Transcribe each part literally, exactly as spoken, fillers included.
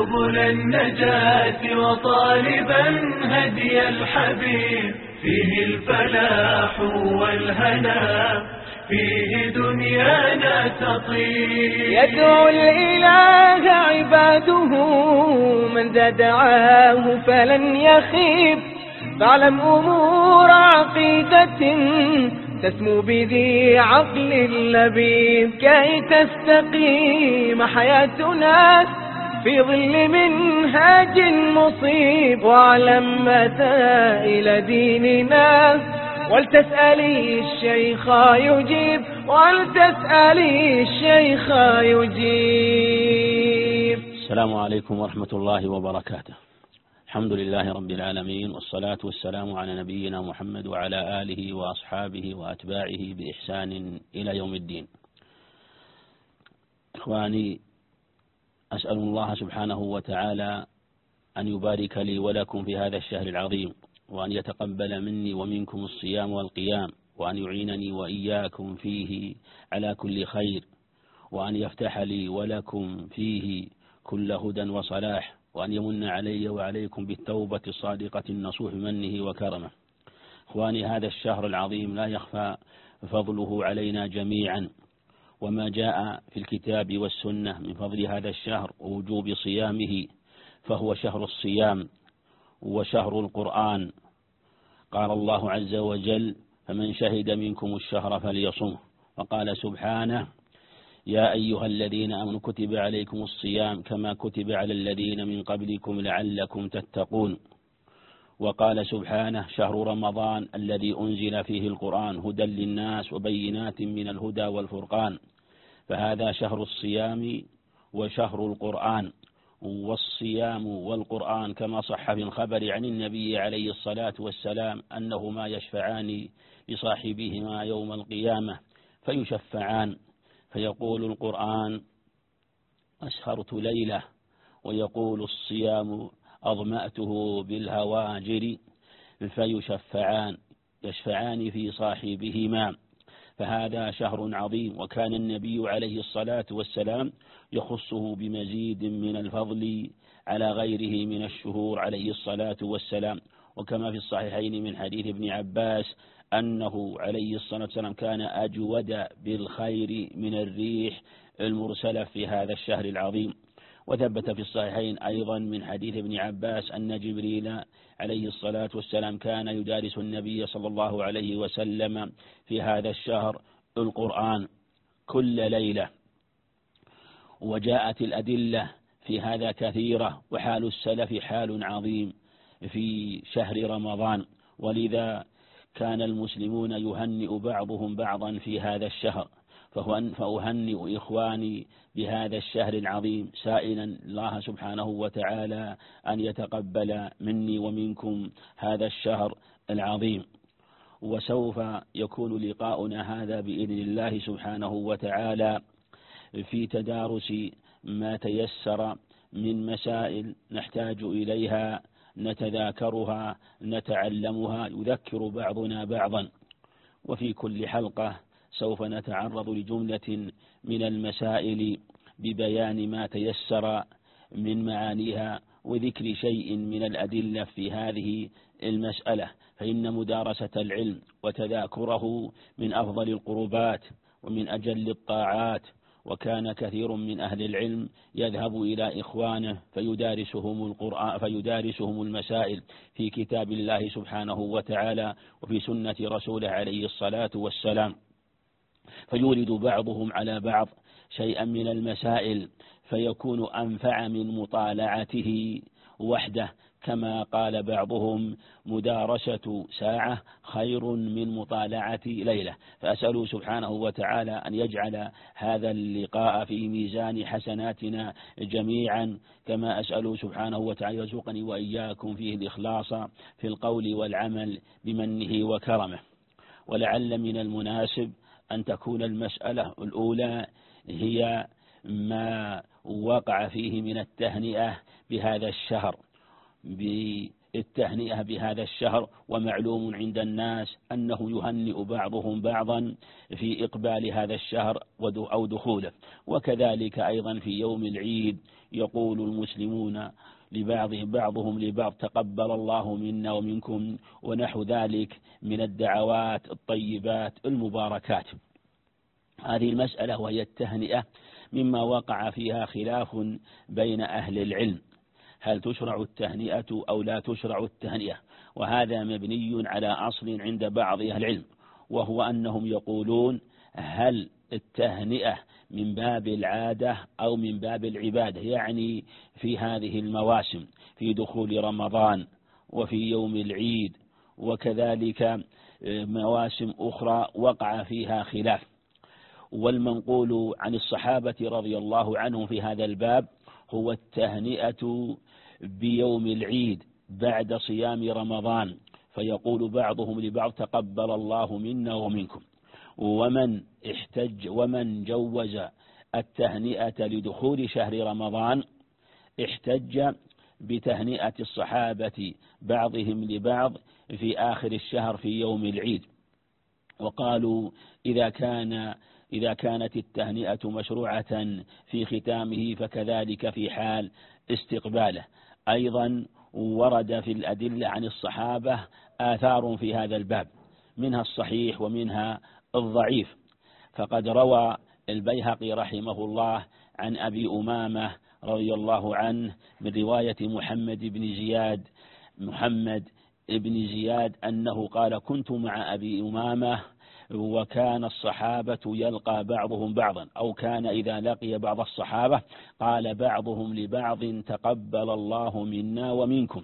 سبل النجاة وطالبا هدي الحبيب، فيه الفلاح والهنا، فيه دنيانا تطيب. يدعو الإله عباده من ذا دعاه فلن يخيب، فاعلم أمور عقيدة تسمو بذي عقل لبيب، كي تستقيم حياتنا في ظل منهاج مصيب. واعلم مسائل ديننا ولتسألي الشيخ يجيب، ولتسألي الشيخ يجيب. السلام عليكم ورحمة الله وبركاته. الحمد لله رب العالمين، والصلاة والسلام على نبينا محمد وعلى آله وأصحابه وأتباعه بإحسان إلى يوم الدين. إخواني، أسأل الله سبحانه وتعالى أن يبارك لي ولكم في هذا الشهر العظيم، وأن يتقبل مني ومنكم الصيام والقيام، وأن يعينني وإياكم فيه على كل خير، وأن يفتح لي ولكم فيه كل هدى وصلاح، وأن يمن علي وعليكم بالتوبة الصادقة النصوح منه وكرمه. إخواني، هذا الشهر العظيم لا يخفى فضله علينا جميعا، وما جاء في الكتاب والسنة من فضل هذا الشهر ووجوب صيامه، فهو شهر الصيام وشهر القرآن. قال الله عز وجل: فمن شهد منكم الشهر فليصمه. وقال سبحانه: يا أيها الذين آمنوا كتب عليكم الصيام كما كتب على الذين من قبلكم لعلكم تتقون. وقال سبحانه: شهر رمضان الذي أنزل فيه القرآن هدى للناس وبينات من الهدى والفرقان. فهذا شهر الصيام وشهر القرآن. والصيام والقرآن كما صح في الخبر عن النبي عليه الصلاة والسلام أنهما يشفعان لصاحبهما يوم القيامة فيشفعان، فيقول القرآن: أسهرت ليلة، ويقول الصيام: أظمأته بالهواجر، فيشفعان يشفعان في صاحبهما. فهذا شهر عظيم، وكان النبي عليه الصلاة والسلام يخصه بمزيد من الفضل على غيره من الشهور عليه الصلاة والسلام. وكما في الصحيحين من حديث ابن عباس أنه عليه الصلاة والسلام كان أجود بالخير من الريح المرسلة في هذا الشهر العظيم. وثبت في الصحيحين أيضا من حديث ابن عباس أن جبريل عليه الصلاة والسلام كان يدارس النبي صلى الله عليه وسلم في هذا الشهر القرآن كل ليلة. وجاءت الأدلة في هذا كثيرة، وحال السلف حال عظيم في شهر رمضان، ولذا كان المسلمون يهنئ بعضهم بعضا في هذا الشهر. فأهنئ إخواني بهذا الشهر العظيم، سائلا الله سبحانه وتعالى أن يتقبل مني ومنكم هذا الشهر العظيم. وسوف يكون لقاؤنا هذا بإذن الله سبحانه وتعالى في تدارس ما تيسر من مسائل نحتاج إليها، نتذاكرها، نتعلمها، يذكر بعضنا بعضا. وفي كل حلقة سوف نتعرض لجملة من المسائل ببيان ما تيسر من معانيها، وذكر شيء من الأدلة في هذه المسألة. فإن مدارسة العلم وتذاكره من أفضل القربات ومن أجل الطاعات. وكان كثير من أهل العلم يذهب إلى إخوانه فيدارسهم القرآن فيدارسهم المسائل في كتاب الله سبحانه وتعالى وفي سنة رسوله عليه الصلاة والسلام، فيورد بعضهم على بعض شيئا من المسائل فيكون أنفع من مطالعته وحده. كما قال بعضهم: مدارسة ساعة خير من مطالعة ليلة. فأسأل سبحانه وتعالى أن يجعل هذا اللقاء في ميزان حسناتنا جميعا، كما أسأل سبحانه وتعالى يرزقني وإياكم فيه الإخلاص في القول والعمل بمنه وكرمه. ولعل من المناسب أن تكون المسألة الأولى هي ما وقع فيه من التهنئة بهذا الشهر التهنئة بهذا الشهر، ومعلوم عند الناس أنه يهنئ بعضهم بعضا في إقبال هذا الشهر أو دخوله. وكذلك أيضا في يوم العيد يقول المسلمون لبعضهم بعضهم لبعض تقبل الله منا ومنكم ونحو ذلك من الدعوات الطيبات المباركات. هذه المسألة وهي التهنئة مما وقع فيها خلاف بين أهل العلم، هل تشرع التهنئة أو لا تشرع التهنئة؟ وهذا مبني على أصل عند بعض أهل العلم، وهو أنهم يقولون هل التهنئة من باب العادة أو من باب العبادة، يعني في هذه المواسم في دخول رمضان وفي يوم العيد وكذلك مواسم أخرى وقع فيها خلاف. والمنقول عن الصحابة رضي الله عنهم في هذا الباب هو التهنئة بيوم العيد بعد صيام رمضان، فيقول بعضهم لبعض تقبل الله منا ومنكم. ومن احتج ومن جوز التهنئة لدخول شهر رمضان احتج بتهنئة الصحابة بعضهم لبعض في آخر الشهر في يوم العيد، وقالوا إذا كان إذا كانت التهنئة مشروعة في ختامه فكذلك في حال استقباله. أيضا ورد في الأدلة عن الصحابة آثار في هذا الباب، منها الصحيح ومنها الضعيف. فقد روى البيهقي رحمه الله عن أبي أمامة رضي الله عنه من رواية محمد بن زياد محمد بن زياد أنه قال كنت مع أبي أمامة وكان الصحابة يلقى بعضهم بعضا، أو كان إذا لقي بعض الصحابة قال بعضهم لبعض تقبل الله منا ومنكم.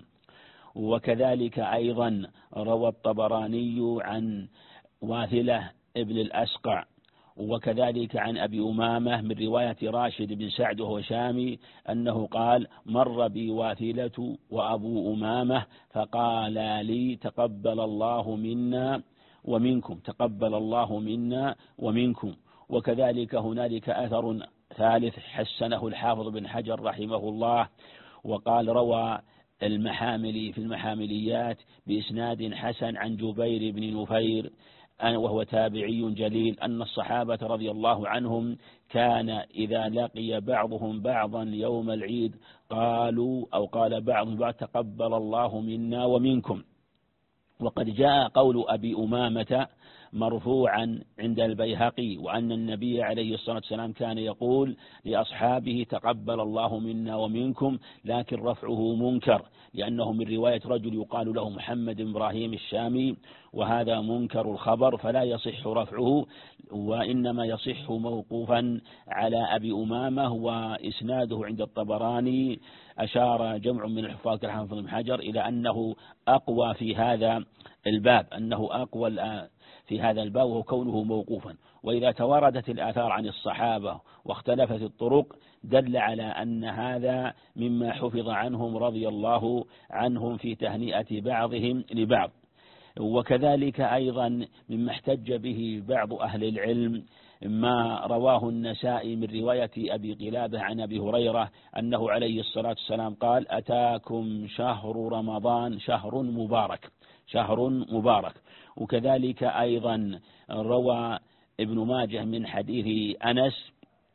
وكذلك أيضا روى الطبراني عن واثلة ابن الأسقع وكذلك عن أبي أمامة من رواية راشد بن سعد وهو شامي أنه قال مر بي واثلة وأبو أمامة فقال لي تقبل الله منا ومنكم تقبل الله منا ومنكم. وكذلك هنالك أثر ثالث حسنه الحافظ بن حجر رحمه الله، وقال روى المحاملي في المحامليات بإسناد حسن عن جبير بن نفير وهو تابعي جليل أن الصحابة رضي الله عنهم كان إذا لقي بعضهم بعضا يوم العيد قالوا أو قال بعضهم بعض تقبل الله منا ومنكم. وقد جاء قول أبي أمامة مرفوعا عند البيهقي وأن النبي عليه الصلاة والسلام كان يقول لأصحابه تقبل الله منا ومنكم، لكن رفعه منكر لأنه من رواية رجل يقال له محمد بن إبراهيم الشامي، وهذا منكر الخبر فلا يصح رفعه، وإنما يصح موقوفا على أبي أمامة. وإسناده عند الطبراني أشار جمع من الحفاظ كالحافظ بن حجر إلى أنه أقوى في هذا الباب أنه أقوى في هذا الباب وهو كونه موقوفا. وإذا تواردت الآثار عن الصحابة واختلفت الطرق دل على أن هذا مما حفظ عنهم رضي الله عنهم في تهنئة بعضهم لبعض. وكذلك أيضا مما احتج به بعض أهل العلم ما رواه النسائي من رواية أبي قلابة عن أبي هريرة أنه عليه الصلاة والسلام قال أتاكم شهر رمضان شهر مبارك شهر مبارك. وكذلك أيضا روى ابن ماجه من حديث أنس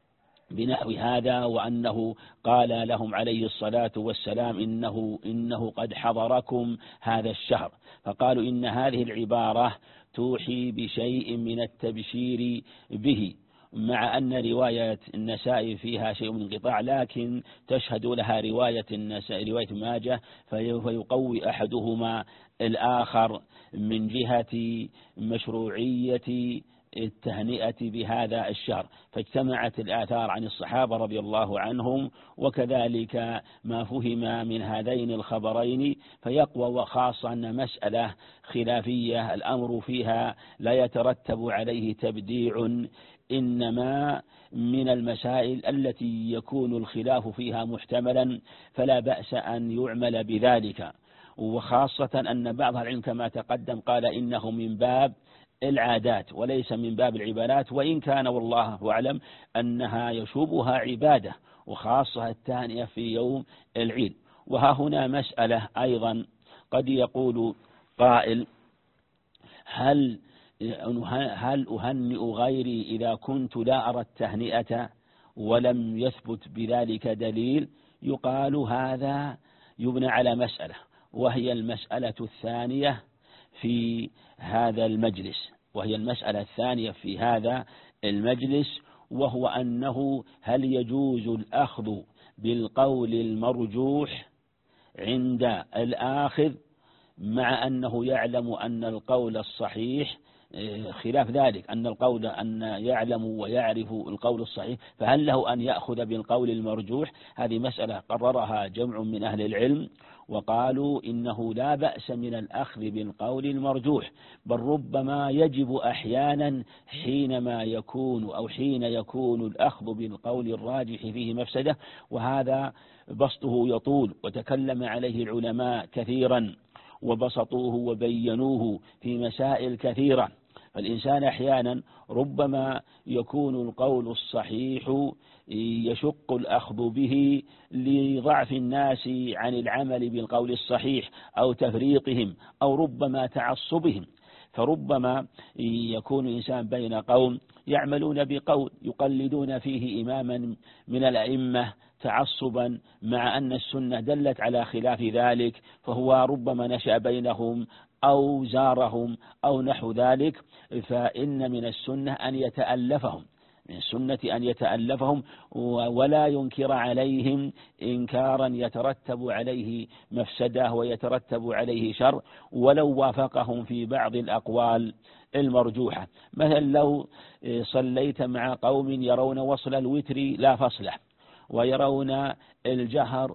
بنحو هذا وأنه قال لهم عليه الصلاة والسلام إنه, إنه قد حضركم هذا الشهر، فقالوا إن هذه العبارة توحي بشيء من التبشير به، مع أن رواية النسائي فيها شيء من انقطاع لكن تشهد لها رواية النسائي رواية ماجه فيقوي أحدهما الآخر من جهة مشروعية التهنئة بهذا الشهر. فاجتمعت الآثار عن الصحابة رضي الله عنهم وكذلك ما فهم من هذين الخبرين فيقوى، وخاصة أن مسألة خلافية الأمر فيها لا يترتب عليه تبديع، إنما من المسائل التي يكون الخلاف فيها محتملا فلا بأس أن يعمل بذلك. وخاصة أن بعض العلم كما تقدم قال إنه من باب العادات وليس من باب العبادات، وإن كان والله أعلم أنها يشوبها عبادة، وخاصة التهنئة في يوم العيد. وها هنا مسألة أيضا قد يقول قائل: هل هل أهنئ غيري إذا كنت لا أرى التهنئة ولم يثبت بذلك دليل؟ يقال هذا يبنى على مسألة، وهي المسألة الثانية في هذا المجلس وهي المسألة الثانية في هذا المجلس وهو أنه هل يجوز الأخذ بالقول المرجوح عند الآخذ مع أنه يعلم أن القول الصحيح خلاف ذلك، أن القول أن يعلم ويعرف القول الصحيح، فهل له أن يأخذ بالقول المرجوح؟ هذه مسألة قررها جمع من أهل العلم وقالوا إنه لا بأس من الأخذ بالقول المرجوح، بل ربما يجب أحيانا حينما يكون أو حين يكون الأخذ بالقول الراجح فيه مفسدة، وهذا بسطه يطول وتكلم عليه العلماء كثيرا وبسطوه وبينوه في مسائل كثيرة. فالإنسان أحيانا ربما يكون القول الصحيح يشق الأخذ به لضعف الناس عن العمل بالقول الصحيح أو تفريطهم أو ربما تعصبهم، فربما يكون الإنسان بين قوم يعملون بقول يقلدون فيه إماما من الأئمة تعصبا مع أن السنة دلت على خلاف ذلك، فهو ربما نشأ بينهم أو زارهم أو نحو ذلك، فإن من السنة أن يتألفهم من السنة أن يتألفهم ولا ينكر عليهم إنكارا يترتب عليه مفسدة ويترتب عليه شر ولو وافقهم في بعض الأقوال المرجوحة. مثلا لو صليت مع قوم يرون وصل الوتر لا فصله ويرون الجهر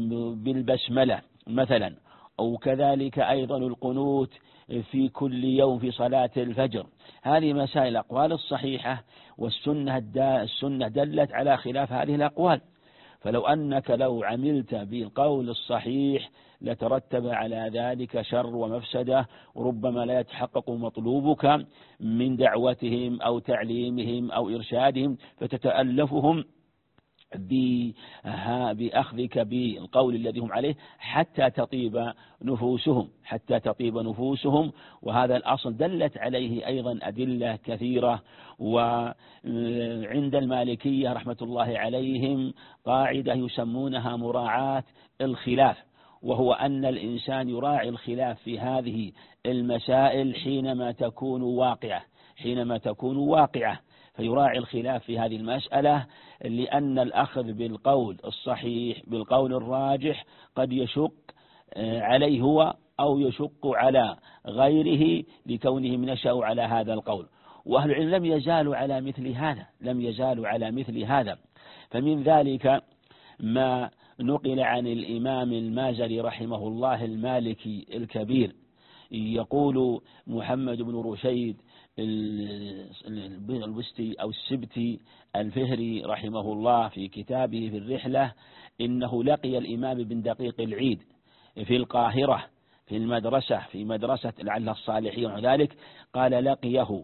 بالبسملة مثلا، أو كذلك أيضا القنوت في كل يوم في صلاة الفجر، هذه مسائل الأقوال الصحيحة والسنة السنة دلت على خلاف هذه الأقوال، فلو أنك لو عملت بالقول الصحيح لترتب على ذلك شر ومفسدة، وربما لا يتحقق مطلوبك من دعوتهم أو تعليمهم أو إرشادهم، فتتألفهم بأخذك بالقول الذي هم عليه حتى تطيب نفوسهم حتى تطيب نفوسهم وهذا الأصل دلت عليه أيضا أدلة كثيرة. وعند المالكية رحمة الله عليهم قاعدة يسمونها مراعاة الخلاف، وهو أن الإنسان يراعي الخلاف في هذه المسائل حينما تكون واقعة حينما تكون واقعة فيراعي الخلاف في هذه المسألة، لأن الأخذ بالقول الصحيح بالقول الراجح قد يشق عليه هو أو يشق على غيره لكونهم نشأوا على هذا القول، وأهل العلم لم يزالوا على مثل هذا لم يزالوا على مثل هذا فمن ذلك ما نقل عن الإمام المازري رحمه الله المالكي الكبير، يقول محمد بن رشيد البستي أو السبتي الفهري رحمه الله في كتابه في الرحلة إنه لقي الإمام بن دقيق العيد في القاهرة في المدرسة في مدرسة لعل الصالحين وذلك، قال لقيه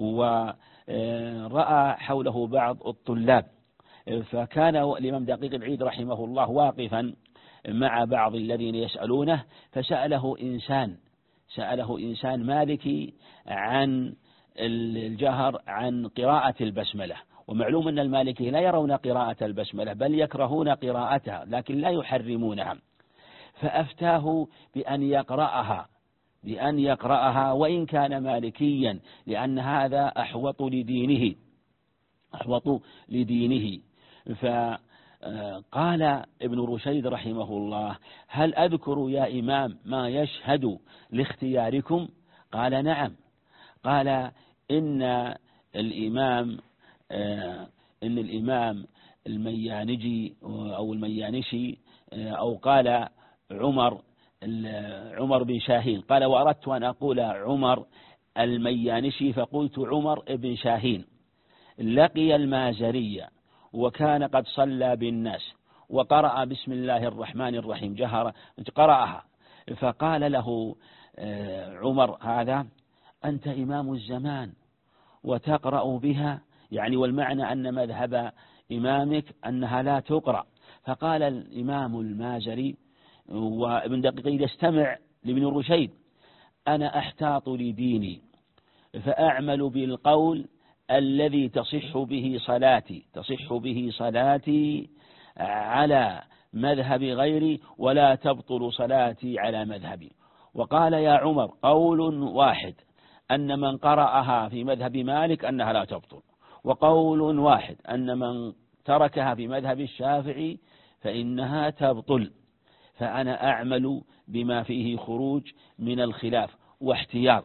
ورأى حوله بعض الطلاب، فكان الإمام دقيق العيد رحمه الله واقفا مع بعض الذين يسألونه، فسأله إنسان سأله إنسان مالكي عن الجهر عن قراءة البسملة، ومعلوم أن المالكي لا يرون قراءة البسملة بل يكرهون قراءتها لكن لا يحرمونها، فأفتاه بأن يقرأها بأن يقرأها وإن كان مالكيا لأن هذا أحوط لدينه أحوط لدينه فقال ابن رشيد رحمه الله: هل أذكر يا إمام ما يشهد لاختياركم؟ قال: نعم. قال: إن الإمام إن الإمام الميانجي أو الميانشي أو قال عمر عمر بن شاهين، قال: وأردت أن أقول عمر الميانشي فقلت عمر بن شاهين، لقي المازرية وكان قد صلى بالناس وقرأ بسم الله الرحمن الرحيم جهر قرأها، فقال له عمر: هذا أنت إمام الزمان وتقرأ بها، يعني والمعنى أن مذهب إمامك أنها لا تقرأ. فقال الإمام المازري وابن دقيق يستمع لابن رشيد: أنا أحتاط لديني فأعمل بالقول الذي تصح به صلاتي تصح به صلاتي على مذهب غيري ولا تبطل صلاتي على مذهبي. وقال يا عمر: قول واحد أن من قرأها في مذهب مالك أنها لا تبطل، وقول واحد أن من تركها في مذهب الشافعي فإنها تبطل، فأنا أعمل بما فيه خروج من الخلاف واحتياط.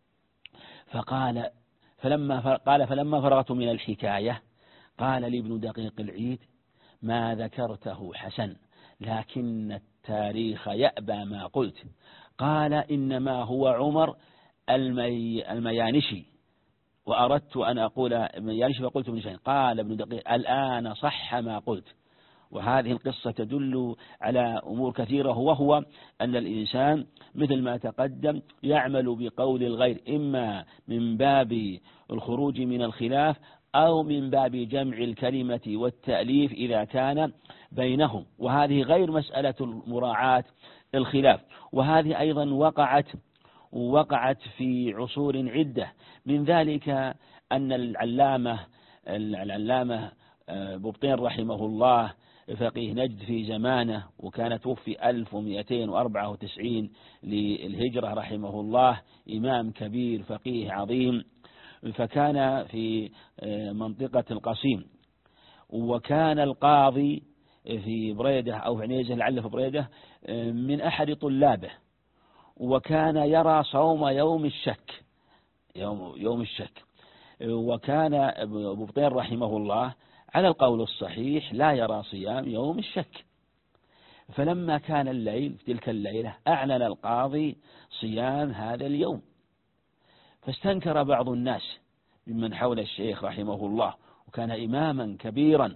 فقال فلما قال فلما فرغت من الحكاية قال لابن دقيق العيد: ما ذكرته حسن، لكن التاريخ يأبى ما قلت. قال: إنما هو عمر المي الميانشي، وأردت أن أقول الميانشي فقلت ابن شيخ. قال ابن دقيق: الآن صح ما قلت. وهذه القصة تدل على أمور كثيرة، وهو أن الإنسان مثل ما تقدم يعمل بقول الغير، إما من باب الخروج من الخلاف أو من باب جمع الكلمة والتأليف إذا كان بينهم، وهذه غير مسألة مراعاة الخلاف. وهذه أيضا وقعت وقعت في عصور عدة، من ذلك أن العلامة العلامة ببطين رحمه الله فقيه نجد في زمانه، وكان توفي ألف ومئتين وأربعة وتسعين للهجرة رحمه الله، إمام كبير فقيه عظيم، فكان في منطقة القصيم، وكان القاضي في بريدة أو عنيزة لعل في بريدة من أحد طلابه، وكان يرى صوم يوم الشك يوم, يوم الشك وكان ببطين رحمه الله على القول الصحيح لا يرى صيام يوم الشك. فلما كان الليل في تلك الليلة أعلن القاضي صيام هذا اليوم، فاستنكر بعض الناس ممن حول الشيخ رحمه الله، وكان إماما كبيرا،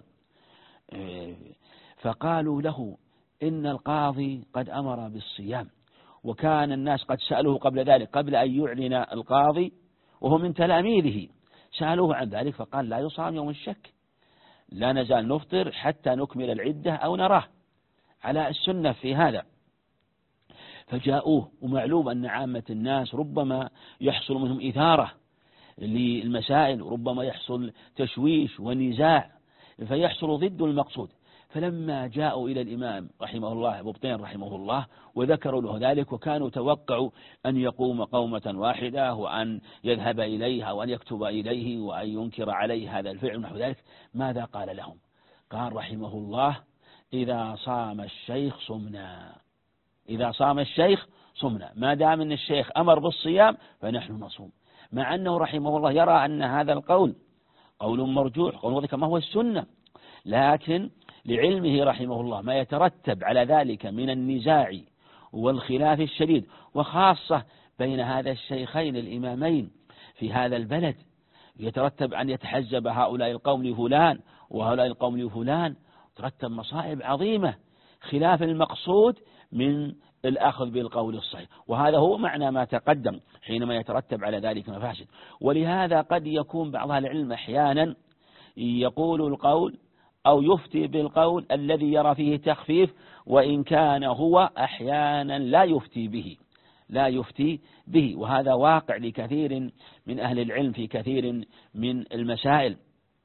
فقالوا له: إن القاضي قد أمر بالصيام. وكان الناس قد سألوه قبل ذلك، قبل أن يعلن القاضي وهو من تلاميذه، سألوه عن ذلك فقال: لا يصام يوم الشك، لا نزال نفطر حتى نكمل العدة أو نراه على السنة في هذا. فجاءوه، ومعلوم أن عامة الناس ربما يحصل منهم إثارة للمسائل، ربما يحصل تشويش ونزاع فيحصل ضد المقصود. فلما جاءوا إلى الإمام رحمه الله ببطين رحمه الله وذكروا له ذلك، وكانوا توقعوا أن يقوم قومة واحدة وأن يذهب إليها وأن يكتب إليه وأن ينكر عليه هذا الفعل ونحو ذلك، ماذا قال لهم؟ قال رحمه الله: إذا صام الشيخ صمنا، إذا صام الشيخ صمنا، ما دام أن الشيخ أمر بالصيام فنحن نصوم. مع أنه رحمه الله يرى أن هذا القول قول مرجوح، قول كما هو السنة، لكن لعلمه رحمه الله ما يترتب على ذلك من النزاع والخلاف الشديد، وخاصة بين هذا الشيخين الإمامين في هذا البلد، يترتب أن يتحزب هؤلاء القوم لفلان وهؤلاء القوم لفلان، ترتب مصائب عظيمة خلاف المقصود من الأخذ بالقول الصحيح. وهذا هو معنى ما تقدم حينما يترتب على ذلك مفاسد. ولهذا قد يكون بعض أهل العلم أحيانا يقول القول أو يفتي بالقول الذي يرى فيه تخفيف، وإن كان هو أحيانا لا يفتي به لا يفتي به وهذا واقع لكثير من أهل العلم في كثير من المسائل.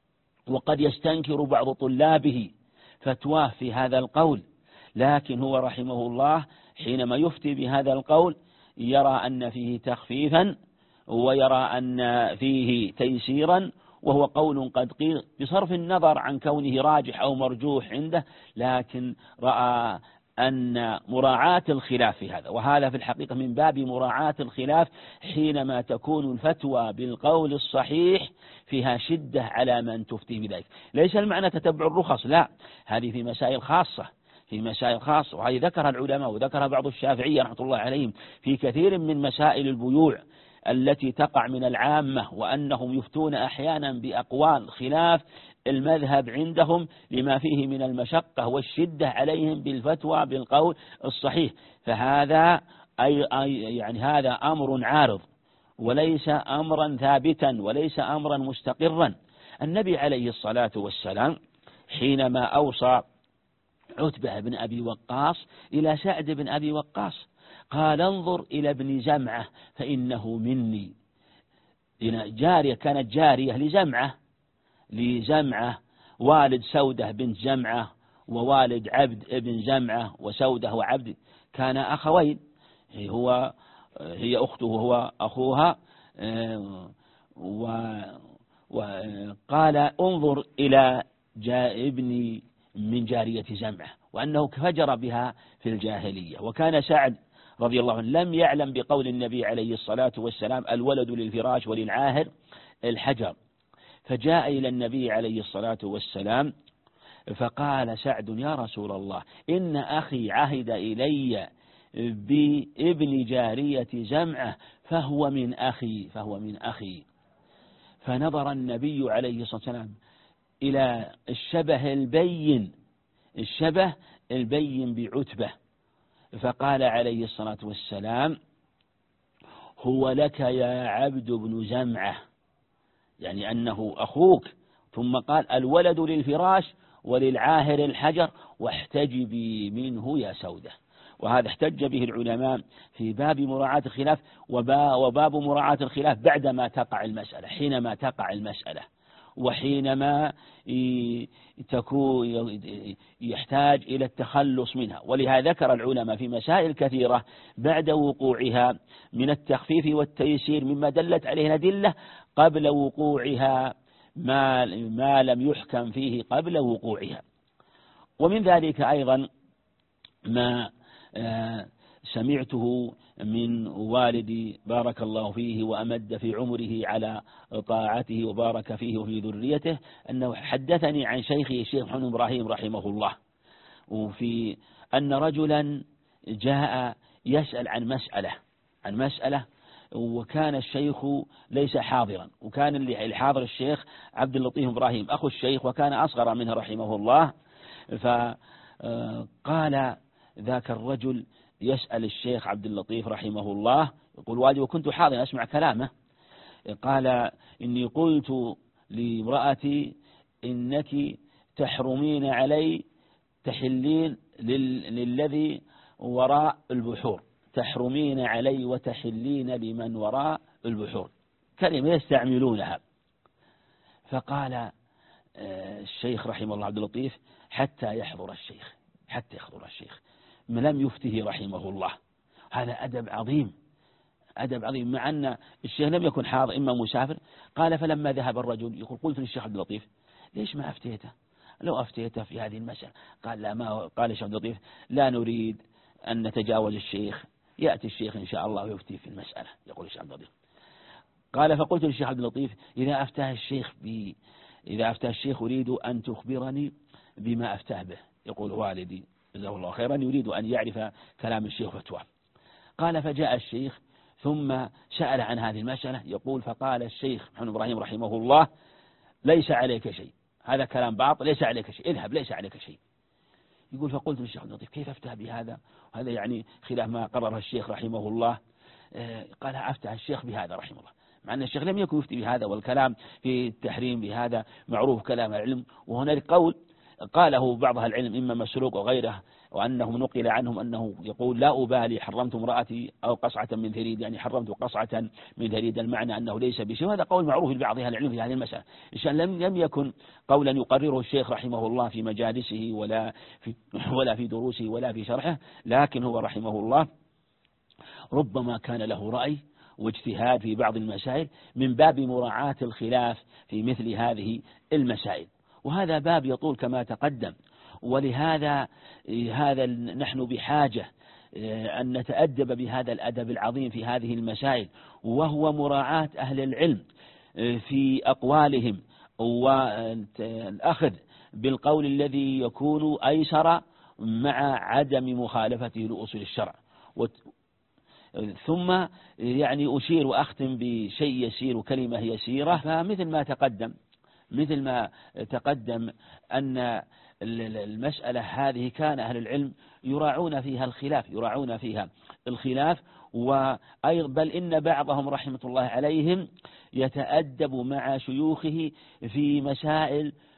وقد يستنكر بعض طلابه فتواه في هذا القول، لكن هو رحمه الله حينما يفتي بهذا القول يرى أن فيه تخفيفا ويرى أن فيه تيسيرا، وهو قول قد قيل بصرف النظر عن كونه راجح أو مرجوح عنده، لكن رأى أن مراعاة الخلاف في هذا، وهذا في الحقيقة من باب مراعاة الخلاف حينما تكون الفتوى بالقول الصحيح فيها شدة على من تفتي بذلك. ليس المعنى تتبع الرخص، لا، هذه في مسائل خاصة في مسائل خاصة وهذه ذكرها العلماء وذكرها بعض الشافعية رحمة الله عليهم في كثير من مسائل البيوع التي تقع من العامة، وأنهم يفتون أحيانا بأقوال خلاف المذهب عندهم لما فيه من المشقة والشدة عليهم بالفتوى بالقول الصحيح. فهذا أي يعني هذا أمر عارض وليس أمرا ثابتا وليس أمرا مستقرا. النبي عليه الصلاة والسلام حينما أوصى عتبة بن أبي وقاص إلى سعد بن أبي وقاص، قال انظر إلى ابن زمعة فإنه مني. جارية كانت جارية لزمعة لزمعة والد سودة بنت زمعة ووالد عبد ابن زمعة، وسودة وعبد كان أخوين، هو هي أخته وهو أخوها. وقال انظر إلى ابني من جارية زمعة، وأنه فجر بها في الجاهلية. وكان سعد رضي الله عنه لم يعلم بقول النبي عليه الصلاة والسلام الولد للفراش وللعاهر الحجر، فجاء إلى النبي عليه الصلاة والسلام فقال سعد يا رسول الله إن أخي عهد إلي بابن جارية زمعة فهو من أخي فهو من أخي فنظر النبي عليه الصلاة والسلام إلى الشبه البين الشبه البين بعتبة، فقال عليه الصلاة والسلام هو لك يا عبد بن زمعة، يعني أنه أخوك. ثم قال الولد للفراش وللعاهر الحجر واحتجبي منه يا سودة. وهذا احتج به العلماء في باب مراعاة الخلاف، وباب مراعاة الخلاف بعدما تقع المسألة، حينما تقع المسألة وحينما تكون يحتاج إلى التخلص منها. ولهذا ذكر العلماء في مسائل كثيرة بعد وقوعها من التخفيف والتيسير مما دلت عليه الأدلة قبل وقوعها ما, ما لم يحكم فيه قبل وقوعها. ومن ذلك أيضا ما سمعته من والدي بارك الله فيه وأمد في عمره على طاعته وبارك فيه وفي ذريته، أنه حدثني عن شيخي الشيخ محمد إبراهيم رحمه الله وفي أن رجلا جاء يسأل عن مسألة عن مسألة وكان الشيخ ليس حاضرا، وكان الحاضر الشيخ عبد اللطيف إبراهيم أخو الشيخ وكان أصغر منه رحمه الله. فقال ذاك الرجل يسأل الشيخ عبد اللطيف رحمه الله يقول والدي وكنت حاضرا أسمع كلامه، قال إني قلت لامرأتي إنك تحرمين علي تحلين للذي وراء البحور، تحرمين علي وتحلين لمن وراء البحور، كلمة يستعملونها. فقال الشيخ رحمه الله عبد اللطيف حتى يحضر الشيخ حتى يحضر الشيخ لم يفته رحمه الله. هذا أدب عظيم أدب عظيم مع أن الشيخ لم يكن حاضر إما مسافر. قال فلما ذهب الرجل يقول قلت للشيخ عبد اللطيف ليش ما أفتيته لو أفتيته في هذه المسألة؟ قال لا ما قال الشيخ عبد اللطيف لا نريد أن نتجاوز الشيخ، يأتي الشيخ إن شاء الله ويفتي في المسألة. يقول الشيخ عبد اللطيف قال فقلت للشيخ عبد اللطيف إذا أفتاه الشيخ ب إذا أفتاه الشيخ أريد أن تخبرني بما أفتاه به. يقول والدي جزاه الله خيرا يريد أن يعرف كلام الشيخ فتوى. قال فجاء الشيخ ثم سأل عن هذه المسألة. يقول فقال الشيخ محمد إبراهيم رحمه الله ليس عليك شيء، هذا كلام باطل، ليس عليك شيء، اذهب ليس عليك شيء. يقول فقلت للشيخ عبد اللطيف كيف أفتى بهذا؟ وهذا يعني خلاف ما قرره الشيخ رحمه الله. قال أفتى الشيخ بهذا رحمه الله، مع أن الشيخ لم يكن يفتي بهذا، والكلام في التحريم بهذا معروف كلام العلم. وهناك قول قاله بعض العلم إما مسروق وغيره، وأنهم نقل عنهم أنه يقول لا أبالي حرمت امرأتي أو قصعة من ثريد، يعني حرمت قصعة من ثريد، المعنى أنه ليس بشيء. وهذا قول معروف لبعض أهل العلم في هذه المسألة. إن لم لم يكن قولا يقرره الشيخ رحمه الله في مجالسه ولا في ولا في دروسه ولا في شرحه، لكن هو رحمه الله ربما كان له رأي واجتهاد في بعض المسائل من باب مراعاة الخلاف في مثل هذه المسائل. وهذا باب يطول كما تقدم، ولهذا هذا نحن بحاجة أن نتأدب بهذا الأدب العظيم في هذه المسائل، وهو مراعاة أهل العلم في أقوالهم والأخذ بالقول الذي يكون أيسر مع عدم مخالفته لأصول الشرع. ثم يعني أشير وأختم بشيء يسير وكلمة يسيرة. فمثل ما تقدم مثل ما تقدم أن المسألة هذه كان أهل العلم يراعون فيها الخلاف يراعون فيها الخلاف بل إن بعضهم رحمة الله عليهم يتأدب مع شيوخه في مسائل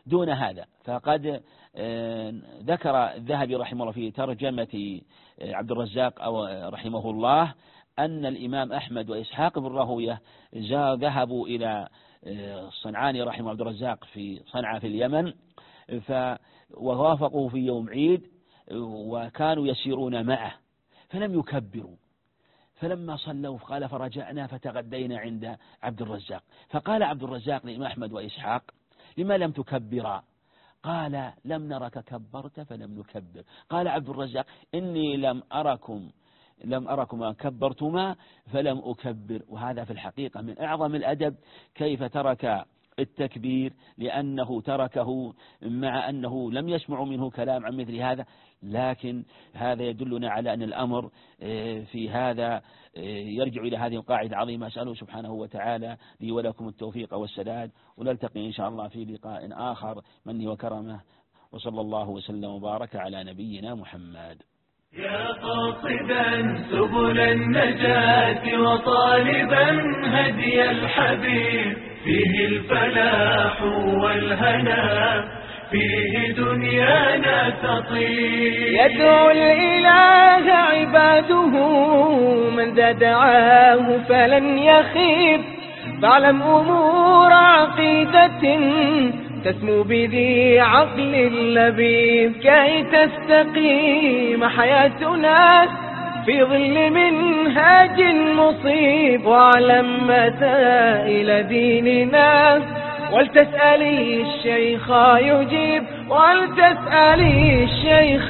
دون هذا. فقد ذكر الذهبي رحمه الله في ترجمة عبد الرزاق أو رحمه الله أن الإمام أحمد وإسحاق بن راهويه ذهبوا إلى الصنعاني رحمه عبد الرزاق في صنعاء في اليمن، ووافقوا في يوم عيد وكانوا يسيرون معه فلم يكبروا، فلما صلوا قال فرجعنا فتغدينا عند عبد الرزاق، فقال عبد الرزاق لإمام أحمد وإسحاق لما لم تكبرا؟ قال لم نرك كبرت فلم نكبر. قال عبد الرزاق إني لم أركم لم أركما كبرتما فلم أكبر. وهذا في الحقيقة من أعظم الأدب، كيف ترك التكبير لأنه تركه مع أنه لم يسمع منه كلام عن مثل هذا، لكن هذا يدلنا على أن الأمر في هذا يرجع إلى هذه القاعدة العظيمة. أسأله سبحانه وتعالى لي ولكم التوفيق والسداد، ونلتقي إن شاء الله في لقاء آخر منه وكرمه، وصلى الله وسلم وبارك على نبينا محمد. يا قاصدا سبل النجاة وطالبا هدي الحبيب، فيه الفلاح والهنا، فيه دنيانا تطيب. يدعو الإله عباده من ذا دعاه فلن يخيب، فاعلم أمور عقيدة تسمو بذي عقل لبيب، كي تستقيم حياتنا في ظل منهاج مصيب. واعلم مسائل ديننا ولتسألي الشيخ يجيب، ولتسألي الشيخ